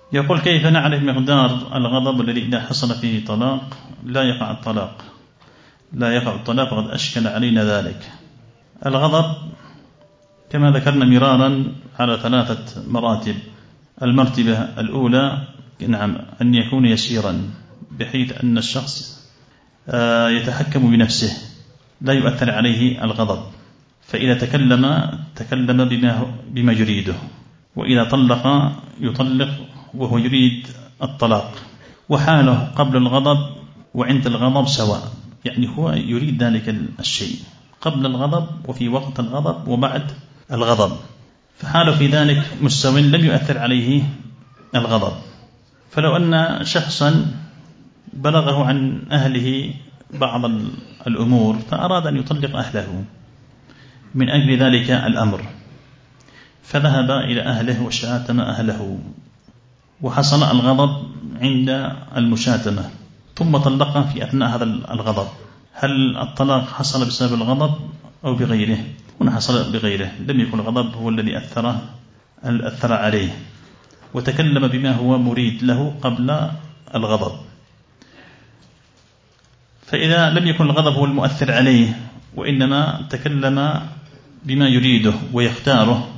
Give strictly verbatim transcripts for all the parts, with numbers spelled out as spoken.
يقول: كيف نعرف مقدار الغضب الذي إذا حصل فيه طلاق لا يقع الطلاق لا يقع الطلاق وقد أشكل علينا ذلك؟ الغضب كما ذكرنا مرارا على ثلاثة مراتب. المرتبة الأولى نعم أن يكون يسيرا بحيث أن الشخص يتحكم بنفسه لا يؤثر عليه الغضب، فإذا تكلم تكلم بما, بما يريده، وإذا طلق يطلق وهو يريد الطلاق، وحاله قبل الغضب وعند الغضب سواء، يعني هو يريد ذلك الشيء قبل الغضب وفي وقت الغضب وبعد الغضب، فحاله في ذلك مستوى لم يؤثر عليه الغضب. فلو أن شخصا بلغه عن أهله بعض الأمور فأراد أن يطلق أهله من أجل ذلك الأمر، فذهب إلى أهله وشاتم أهله وحصل الغضب عند المشاتمة ثم طلقه في أثناء هذا الغضب، هل الطلاق حصل بسبب الغضب أو بغيره؟ هنا حصل بغيره، لم يكن الغضب هو الذي أثر, أثر عليه، وتكلم بما هو مريد له قبل الغضب. فإذا لم يكن الغضب هو المؤثر عليه وإنما تكلم بما يريده ويختاره،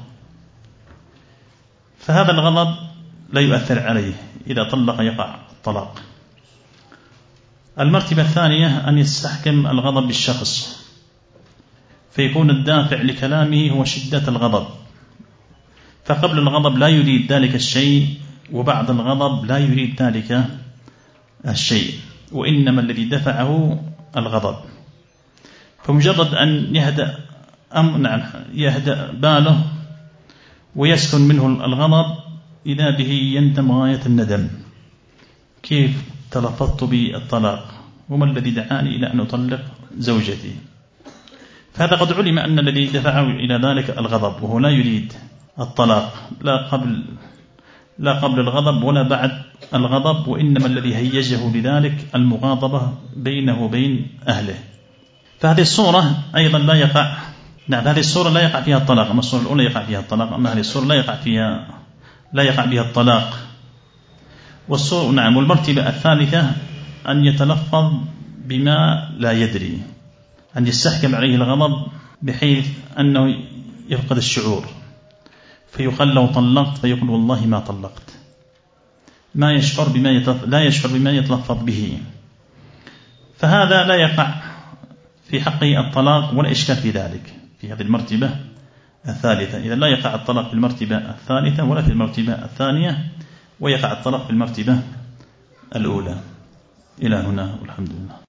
فهذا الغضب لا يؤثر عليه، إذا طلق يقع الطلاق. المرتبة الثانية أن يستحكم الغضب بالشخص، فيكون الدافع لكلامه هو شدة الغضب، فقبل الغضب لا يريد ذلك الشيء وبعد الغضب لا يريد ذلك الشيء، وإنما الذي دفعه الغضب. فمجرد أن يهدأ أم يهدأ باله ويسكن منه الغضب إذا به يندم غاية الندم، كيف تلفظت بالطلاق وما الذي دعاني إلى أن أطلق زوجتي؟ فهذا قد علم أن الذي دفعه إلى ذلك الغضب، وهو لا يريد الطلاق لا قبل لا قبل الغضب ولا بعد الغضب، وإنما الذي هيجه لذلك المغاضبة بينه وبين أهله. فهذه الصورة أيضا لا يقع نعم هذه الصورة لا يقع فيها الطلاق، أما الصورة الأولى يقع فيها الطلاق، أما هذه الصورة لا يقع فيها لا يقع بها الطلاق. والصورة نعم والمرتبة الثالثة أن يتلفظ بما لا يدري، أن يستحكم عليه الغضب بحيث أنه يفقد الشعور، فيقال لو طلقت فيقول والله ما طلقت، ما يشعر بما يتلفظ لا يشعر بما يتلفظ به، فهذا لا يقع في حقه الطلاق ولا إشكال في ذلك في هذه المرتبة الثالثة. إذا لا يقع الطلاق في المرتبة الثالثة ولا في المرتبة الثانية، ويقع الطلاق في المرتبة الأولى. إلى هنا والحمد لله.